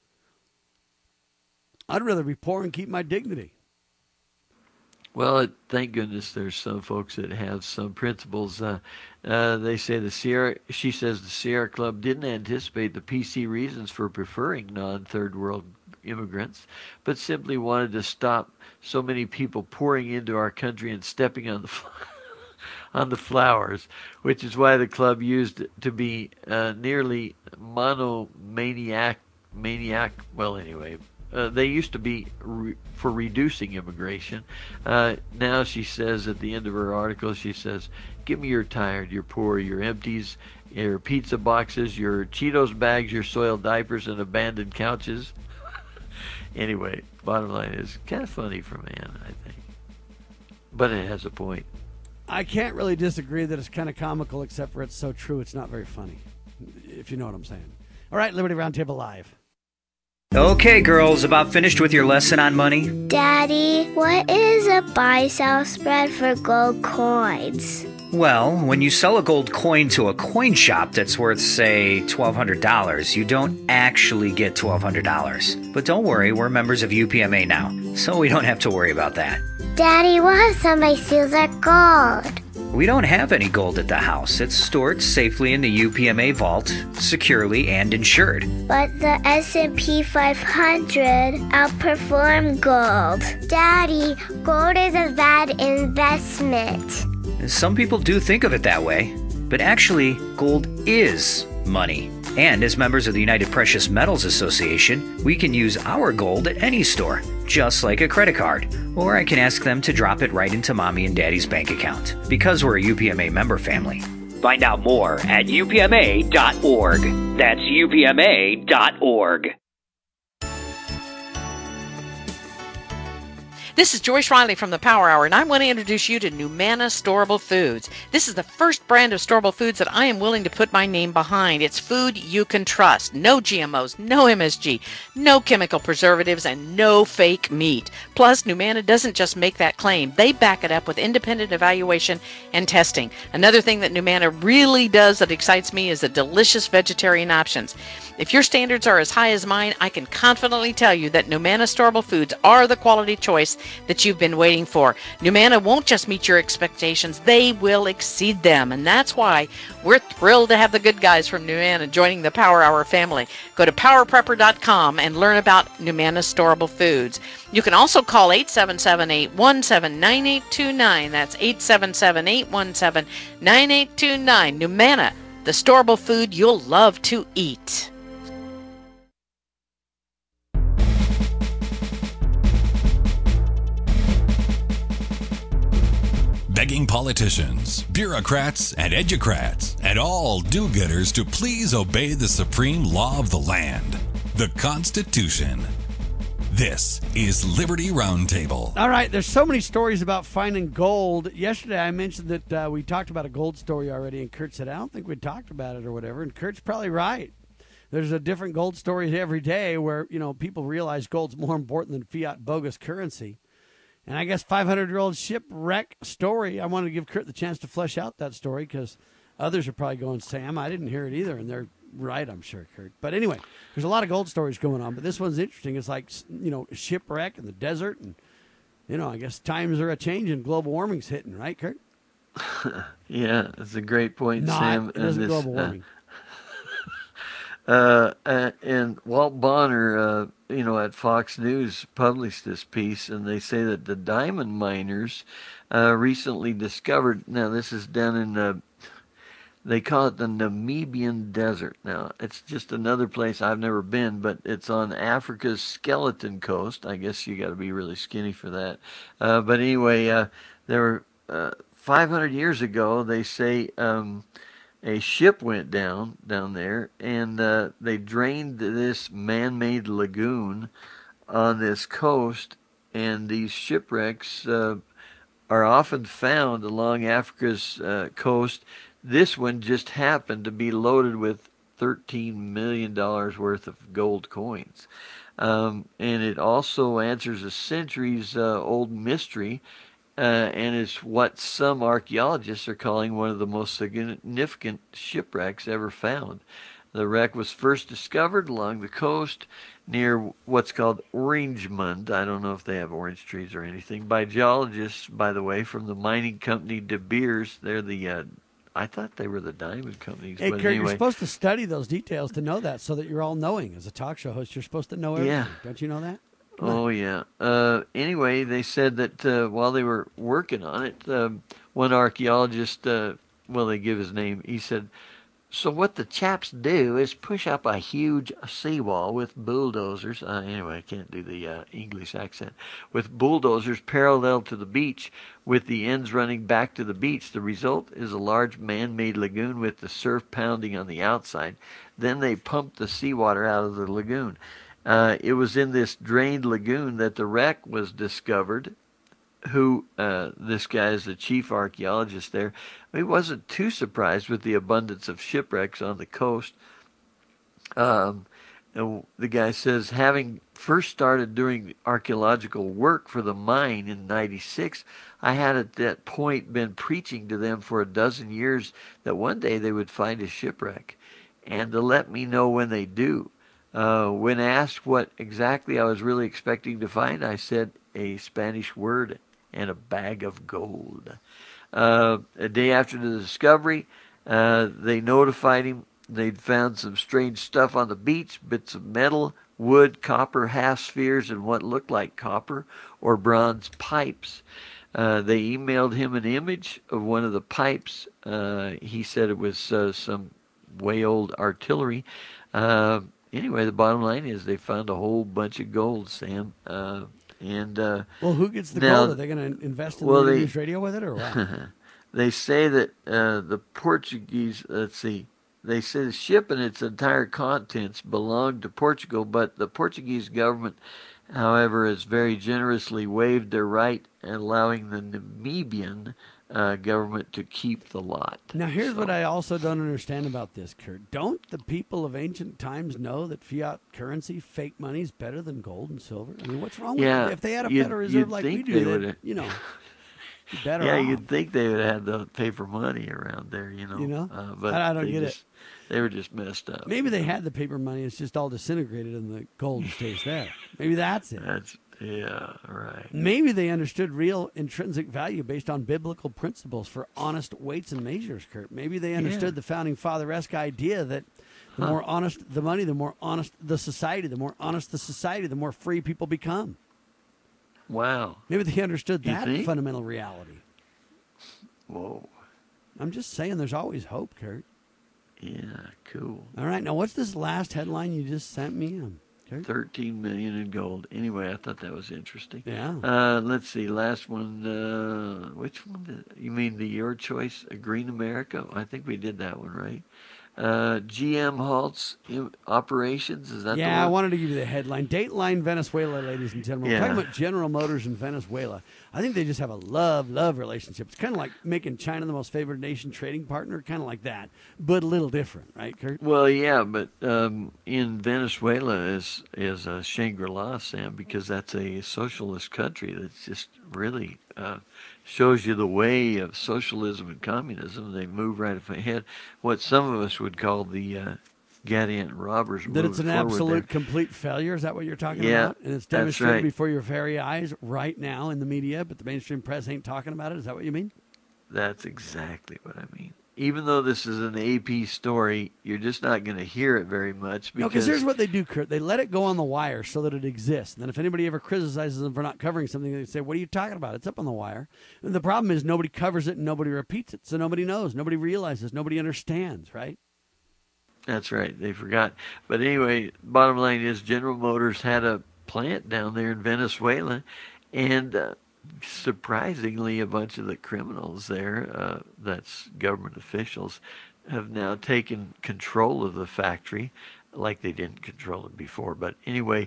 Speaker 2: I'd rather be poor and keep my dignity.
Speaker 3: Well, thank goodness there's some folks that have some principles. They say she says the Sierra Club didn't anticipate the PC reasons for preferring non-third world immigrants, but simply wanted to stop so many people pouring into our country and stepping on the flowers, which is why the club used to be nearly monomaniac. Well, anyway. They used to be for reducing immigration. Now she says at the end of her article, she says, give me your tired, your poor, your empties, your pizza boxes, your Cheetos bags, your soiled diapers, and abandoned couches. Anyway, bottom line is kind of funny from Ann, I think. But it has a point.
Speaker 2: I can't really disagree that it's kind of comical, except for it's so true it's not very funny, if you know what I'm saying. All right, Liberty Roundtable Live.
Speaker 8: Okay, girls, about finished with your lesson on money?
Speaker 9: Daddy, what is a buy-sell spread for gold coins?
Speaker 8: Well, when you sell a gold coin to a coin shop that's worth, say, $1,200, you don't actually get $1,200. But don't worry, we're members of UPMA now, so we don't have to worry about that.
Speaker 9: Daddy, what if somebody steals our gold?
Speaker 8: We don't have any gold at the house. It's stored safely in the UPMA vault, securely and insured.
Speaker 9: But the S&P 500 outperformed gold. Daddy, gold is a bad investment.
Speaker 8: Some people do think of it that way, but actually, gold is money. And as members of the United Precious Metals Association, we can use our gold at any store, just like a credit card. Or I can ask them to drop it right into Mommy and Daddy's bank account, because we're a UPMA member family.
Speaker 10: Find out more at upma.org. That's upma.org.
Speaker 11: This is Joyce Riley from the Power Hour, and I want to introduce you to Numana Storable Foods. This is the first brand of storable foods that I am willing to put my name behind. It's food you can trust. No GMOs, no MSG, no chemical preservatives, and no fake meat. Plus, Numana doesn't just make that claim. They back it up with independent evaluation and testing. Another thing that Numana really does that excites me is the delicious vegetarian options. If your standards are as high as mine, I can confidently tell you that Numana Storable Foods are the quality choice that you've been waiting for. Numanna won't just meet your expectations, they will exceed them. And that's why we're thrilled to have the good guys from Numanna joining the Power Hour family. Go to powerprepper.com and learn about Numanna Storable Foods. You can also call 877-817-9829. That's 877-817-9829. Numanna, the storable food you'll love to eat.
Speaker 1: Begging politicians, bureaucrats, and educrats, and all do-gooders to please obey the supreme law of the land, the Constitution. This is Liberty Roundtable.
Speaker 2: All right, there's so many stories about finding gold. Yesterday I mentioned that we talked about a gold story already, and Kurt said, I don't think we talked about it or whatever, and Kurt's probably right. There's a different gold story every day where, people realize gold's more important than fiat bogus currency. And I guess 500-year-old shipwreck story, I wanted to give Kurt the chance to flesh out that story because others are probably going, Sam, I didn't hear it either, and they're right, I'm sure, Kurt. But anyway, there's a lot of gold stories going on, but this one's interesting. It's like, shipwreck in the desert, and, I guess times are a-changing. Global warming's hitting, right, Kurt?
Speaker 3: Yeah, that's a great point, Sam.
Speaker 2: It isn't global warming.
Speaker 3: And Walt Bonner, at Fox News published this piece, and they say that the diamond miners recently discovered, now this is down in, they call it the Namibian Desert. Now, it's just another place I've never been, but it's on Africa's Skeleton Coast. I guess you got to be really skinny for that. But anyway, there were 500 years ago, they say, a ship went down there, and they drained this man-made lagoon on this coast, and these shipwrecks are often found along Africa's coast. This one just happened to be loaded with $13 million worth of gold coins. And it also answers a centuries old mystery, and is what some archaeologists are calling one of the most significant shipwrecks ever found. The wreck was first discovered along the coast near what's called Orangemund. I don't know if they have orange trees or anything. By geologists, by the way, from the mining company De Beers. They're the, I thought they were the diamond companies.
Speaker 2: Hey,
Speaker 3: but
Speaker 2: Kurt,
Speaker 3: anyway.
Speaker 2: you're supposed to study those details to know that so that you're all knowing. As a talk show host, you're supposed to know everything.
Speaker 3: Yeah.
Speaker 2: Don't you know that?
Speaker 3: Oh, yeah. Anyway, they said that while they were working on it, one archaeologist, they give his name, he said, so what the chaps do is push up a huge seawall with bulldozers. Anyway, I can't do the English accent. With bulldozers parallel to the beach, with the ends running back to the beach. The result is a large man-made lagoon with the surf pounding on the outside. Then they pumped the seawater out of the lagoon. It was in this drained lagoon that the wreck was discovered. This guy is the chief archaeologist there. He wasn't too surprised with the abundance of shipwrecks on the coast. And the guy says, having first started doing archaeological work for the mine in '96, I had at that point been preaching to them for a dozen years that one day they would find a shipwreck, and to let me know when they do. When asked what exactly I was really expecting to find, I said a Spanish word and a bag of gold. A day after the discovery, they notified him they'd found some strange stuff on the beach, bits of metal, wood, copper, half spheres, and what looked like copper or bronze pipes. They emailed him an image of one of the pipes. He said it was some way old artillery. Anyway, the bottom line is they found a whole bunch of gold, Sam. Well,
Speaker 2: who gets the gold? Are they going to invest in the news radio with it, or what?
Speaker 3: They say that the Portuguese, they say the ship and its entire contents belonged to Portugal, but the Portuguese government, however, has very generously waived their right and allowing the Namibian government to keep the lot.
Speaker 2: Now, here's what I also don't understand about this, Kurt. Don't the people of ancient times know that fiat currency, fake money, is better than gold and silver? I mean, what's wrong with it? If they had a Federal Reserve like we do, then, be better off.
Speaker 3: You'd think they would have the paper money around there, but
Speaker 2: I don't get it.
Speaker 3: They were just messed up.
Speaker 2: Maybe they had the paper money. It's just all disintegrated and the gold stays there. Maybe that's it.
Speaker 3: Yeah, right.
Speaker 2: Maybe they understood real intrinsic value based on biblical principles for honest weights and measures, Kurt. Maybe they understood the founding father-esque idea that the more honest the money, the more honest the society. The more honest the society, the more free people become.
Speaker 3: Wow.
Speaker 2: Maybe they understood that
Speaker 3: think?
Speaker 2: fundamental reality.
Speaker 3: Whoa.
Speaker 2: I'm just saying there's always hope, Kurt.
Speaker 3: Yeah, cool.
Speaker 2: All right, now what's this last headline you just sent me? Kurt?
Speaker 3: 13 million in gold. Anyway, I thought that was interesting.
Speaker 2: Yeah.
Speaker 3: Let's see. Last one. Which one? You mean Your Choice, Green America? I think we did that one, right? GM halts operations. Is that the one?
Speaker 2: I wanted to give you the headline. Dateline Venezuela, ladies and gentlemen. We're talking about General Motors in Venezuela. I think they just have a love relationship. It's kind of like making China the most favored nation trading partner, kind of like that, but a little different, right, Kurt?
Speaker 3: Well, yeah, but in Venezuela is a Shangri-La, Sam, because that's a socialist country that's just really shows you the way of socialism and communism. They move right ahead. What some of us would call the Gadiant robbers.
Speaker 2: That it's an absolute, complete failure? Is that what you're talking about? And it's demonstrated before your very eyes right now in the media, but the mainstream press ain't talking about it? Is that what you mean?
Speaker 3: That's exactly what I mean. Even though this is an AP story, you're just not going to hear it very much.
Speaker 2: Because here's what they do, Kurt. They let it go on the wire so that it exists. And then if anybody ever criticizes them for not covering something, they say, what are you talking about? It's up on the wire. And the problem is nobody covers it and nobody repeats it. So nobody knows. Nobody realizes. Nobody understands, right?
Speaker 3: That's right. They forgot. But anyway, bottom line is General Motors had a plant down there in Venezuela, and surprisingly, a bunch of the criminals there, that's government officials, have now taken control of the factory, like they didn't control it before. But anyway,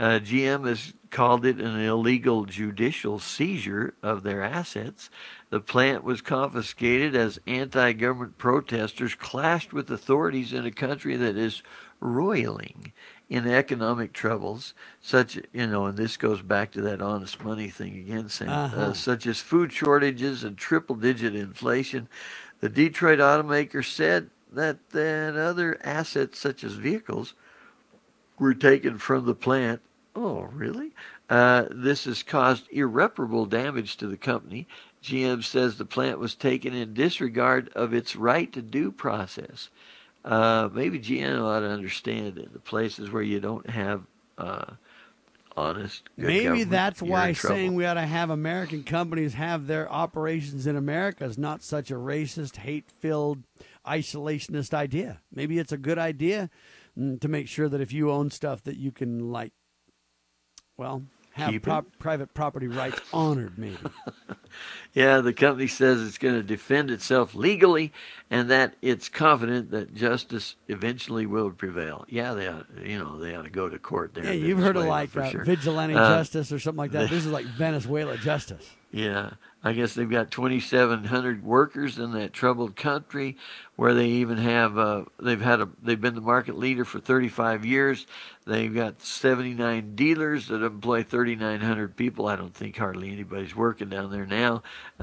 Speaker 3: GM has called it an illegal judicial seizure of their assets. The plant was confiscated as anti-government protesters clashed with authorities in a country that is roiling in economic troubles, such, and this goes back to that honest money thing again, Sam, such as food shortages and triple-digit inflation. The Detroit automaker said that other assets, such as vehicles, were taken from the plant. Oh, really? This has caused irreparable damage to the company. GM says the plant was taken in disregard of its right to due process. Maybe GM ought to understand in the places where you don't have honest, good
Speaker 2: maybe
Speaker 3: government,
Speaker 2: that's why
Speaker 3: trouble.
Speaker 2: Saying we ought to have American companies have their operations in America is not such a racist, hate-filled, isolationist idea. Maybe it's a good idea to make sure that if you own stuff that you can, have private property rights honored, maybe.
Speaker 3: Yeah, the company says it's going to defend itself legally and that it's confident that justice eventually will prevail. Yeah, they ought to go to court there.
Speaker 2: Yeah, you've heard of
Speaker 3: sure.
Speaker 2: vigilante justice or something like that. This is like Venezuela justice.
Speaker 3: Yeah, I guess they've got 2,700 workers in that troubled country, where they even have they've been the market leader for 35 years. They've got 79 dealers that employ 3,900 people. I don't think hardly anybody's working down there now.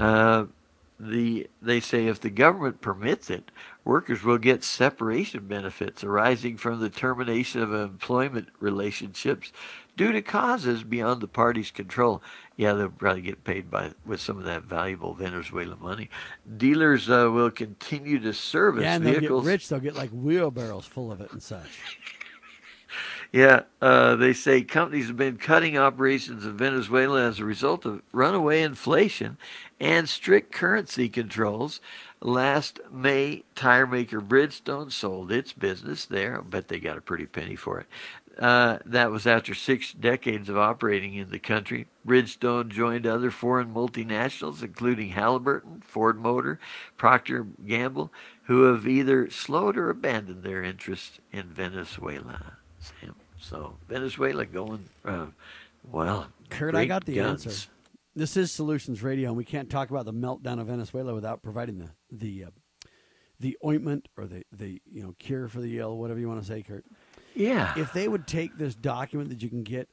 Speaker 3: They say if the government permits it, workers will get separation benefits arising from the termination of employment relationships due to causes beyond the party's control. Yeah, they'll probably get paid with some of that valuable Venezuelan money. Dealers will continue to service
Speaker 2: and
Speaker 3: vehicles.
Speaker 2: They'll get rich. They'll get like wheelbarrows full of it and such.
Speaker 3: Yeah, they say companies have been cutting operations in Venezuela as a result of runaway inflation and strict currency controls. Last May, tire maker Bridgestone sold its business there. I bet they got a pretty penny for it. That was after 6 decades of operating in the country. Bridgestone joined other foreign multinationals, including Halliburton, Ford Motor, Procter & Gamble, who have either slowed or abandoned their interest in Venezuela. Sam. So Venezuela going,
Speaker 2: Kurt, I got the answer. This is Solutions Radio, and we can't talk about the meltdown of Venezuela without providing the ointment or the cure for the ill, whatever you want to say, Kurt.
Speaker 3: Yeah.
Speaker 2: If they would take this document that you can get,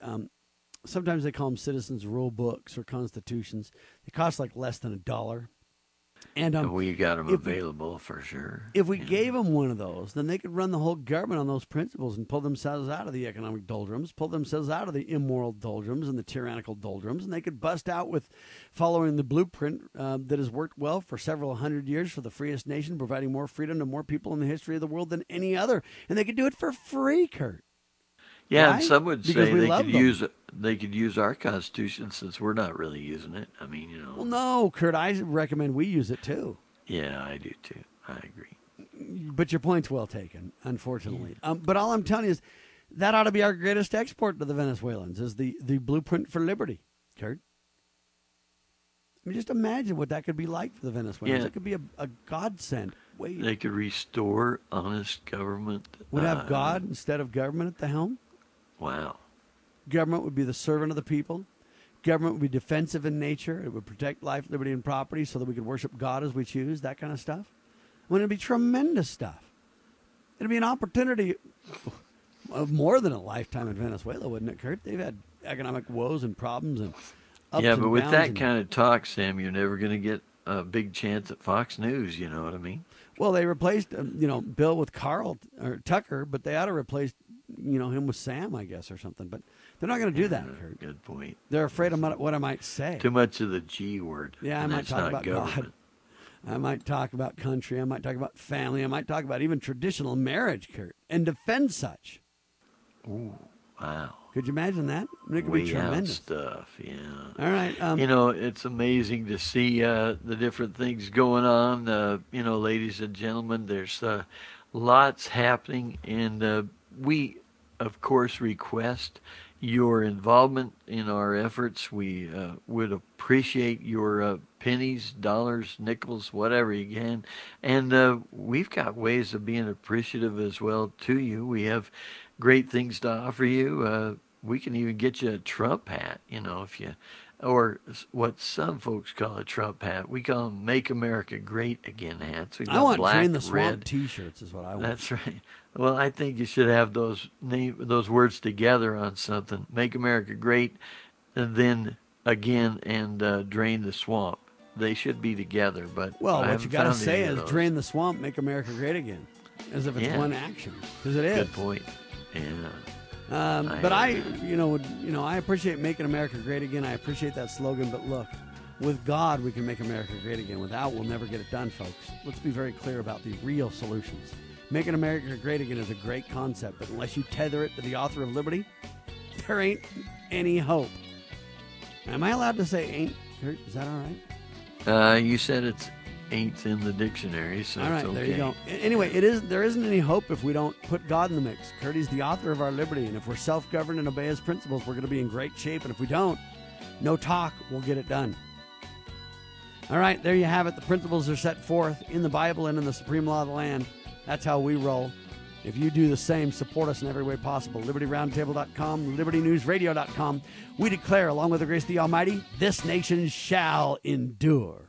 Speaker 2: sometimes they call them citizens' rule books or constitutions. They cost like less than $1.
Speaker 3: And we got them available for sure.
Speaker 2: If we gave them one of those, then they could run the whole government on those principles and pull themselves out of the economic doldrums, pull themselves out of the immoral doldrums and the tyrannical doldrums, and they could bust out with following the blueprint that has worked well for several hundred years for the freest nation, providing more freedom to more people in the history of the world than any other. And they could do it for free, Kurt.
Speaker 3: Yeah,
Speaker 2: Right?
Speaker 3: and some would
Speaker 2: Because
Speaker 3: say
Speaker 2: we love them.
Speaker 3: they could use our Constitution since we're not really using it. I mean,
Speaker 2: Well, no, Kurt, I recommend we use it too.
Speaker 3: Yeah, I do too. I agree.
Speaker 2: But your point's well taken, unfortunately. But all I'm telling you is that ought to be our greatest export to the Venezuelans is the blueprint for liberty, Kurt. I mean, just imagine what that could be like for the Venezuelans.
Speaker 3: Yeah.
Speaker 2: It could be a godsend. Wait,
Speaker 3: They could restore honest government.
Speaker 2: would have God instead of government at the helm?
Speaker 3: Wow.
Speaker 2: Government would be the servant of the people. Government would be defensive in nature. It would protect life, liberty, and property so that we could worship God as we choose, that kind of stuff. I mean, it'd be tremendous stuff. It'd be an opportunity of more than a lifetime in Venezuela, wouldn't it, Kurt? They've had economic woes and problems and ups
Speaker 3: Yeah,
Speaker 2: and
Speaker 3: but with
Speaker 2: downs
Speaker 3: that
Speaker 2: and-
Speaker 3: kind of talk, Sam, you're never going to get a big chance at Fox News. You know what I mean?
Speaker 2: Well, they replaced, Bill with Carl or Tucker, but they ought to replace, him with Sam, I guess, or something. But they're not going to do that, Kurt.
Speaker 3: Good point.
Speaker 2: They're afraid of what I might say.
Speaker 3: Too much of the G word.
Speaker 2: Yeah, I
Speaker 3: and
Speaker 2: might
Speaker 3: that's
Speaker 2: talk
Speaker 3: not
Speaker 2: about
Speaker 3: government.
Speaker 2: God. I might talk about country. I might talk about family. I might talk about even traditional marriage, Kurt, and defend such.
Speaker 3: Ooh, wow.
Speaker 2: Could you imagine that? I mean, it could
Speaker 3: Way
Speaker 2: be
Speaker 3: out
Speaker 2: tremendous.
Speaker 3: stuff, yeah.
Speaker 2: All right.
Speaker 3: It's amazing to see the different things going on. Ladies and gentlemen, there's lots happening, and we, of course, request your involvement in our efforts. We would appreciate your pennies, dollars, nickels, whatever you can. And we've got ways of being appreciative as well to you. We have great things to offer you. We can even get you a Trump hat, or what some folks call a Trump hat. We call them Make America Great Again hats. We've
Speaker 2: I
Speaker 3: got
Speaker 2: want
Speaker 3: black,
Speaker 2: Drain the Swamp
Speaker 3: red.
Speaker 2: T-shirts is what I want.
Speaker 3: That's right. Well, I think you should have those words together on something. Make America Great, and then again, and Drain the Swamp. They should be together, but
Speaker 2: Well,
Speaker 3: I
Speaker 2: what
Speaker 3: haven't
Speaker 2: you got to
Speaker 3: found
Speaker 2: say
Speaker 3: any
Speaker 2: is
Speaker 3: of those.
Speaker 2: drain the swamp, make America great again, as if it's
Speaker 3: Yeah.
Speaker 2: one action, because it is.
Speaker 3: Good point. Yeah.
Speaker 2: But I appreciate making America great again. I appreciate that slogan. But look, with God, we can make America great again. Without, we'll never get it done, folks. Let's be very clear about the real solutions. Making America great again is a great concept, but unless you tether it to the author of liberty, there ain't any hope. Am I allowed to say ain't, Kurt? Is that all right?
Speaker 3: You said it's ain't in the dictionary, so
Speaker 2: All right,
Speaker 3: it's okay.
Speaker 2: there you go. Anyway, there isn't any hope if we don't put God in the mix. Kurt, he's the author of our liberty, and if we're self-governed and obey his principles, we're going to be in great shape. And if we don't, no talk, we'll get it done. All right, there you have it. The principles are set forth in the Bible and in the supreme law of the land. That's how we roll. If you do the same, support us in every way possible. LibertyRoundtable.com, LibertyNewsRadio.com. We declare, along with the grace of the Almighty, this nation shall endure.